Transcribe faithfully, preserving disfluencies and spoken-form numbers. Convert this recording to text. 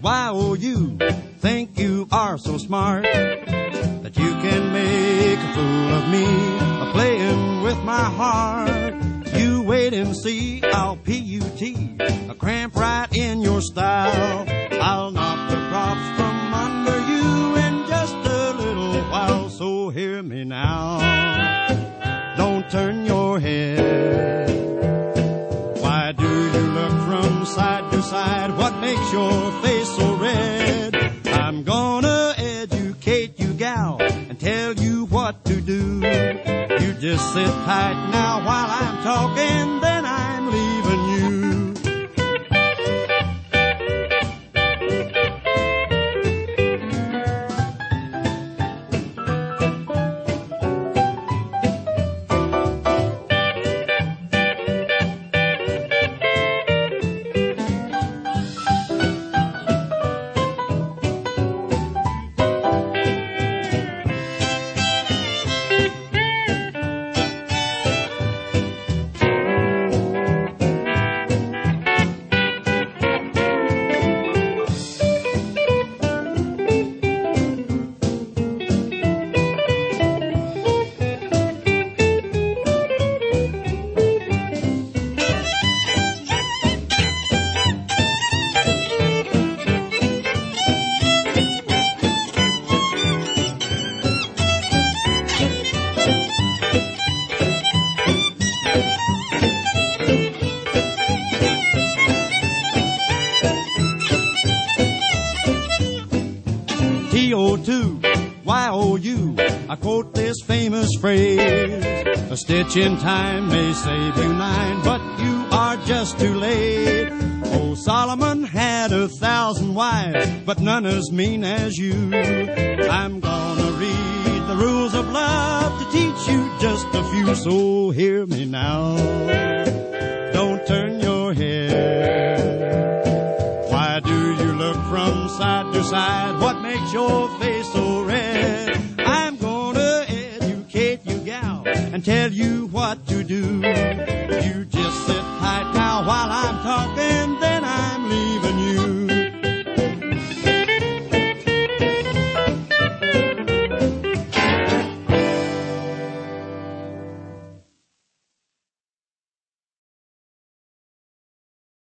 Y O U. Think you are so smart that you can make a fool of me, a playing with my heart. You wait and see, I'll P U T, a cramp right in your style. I'll knock the props from under you in just a little while, so hear me now. Don't turn your head. Why do you look from side to side? What makes your face so red? I'm gonna educate you, gal, and tell you what to do. You just sit tight now while I'm talking, then I'm leaving you. T O two Y O U, I quote this famous phrase. A stitch in time may save you nine, but you are just too late. Oh, Solomon had a thousand wives, but none as mean as you. I'm gonna read the rules of love to teach you just a few, so hear me now. Don't turn your head. Why do you look from side to side? What makes your face so red? I'm gonna educate you, gal, and tell you what to do. You just sit tight now while I'm talking.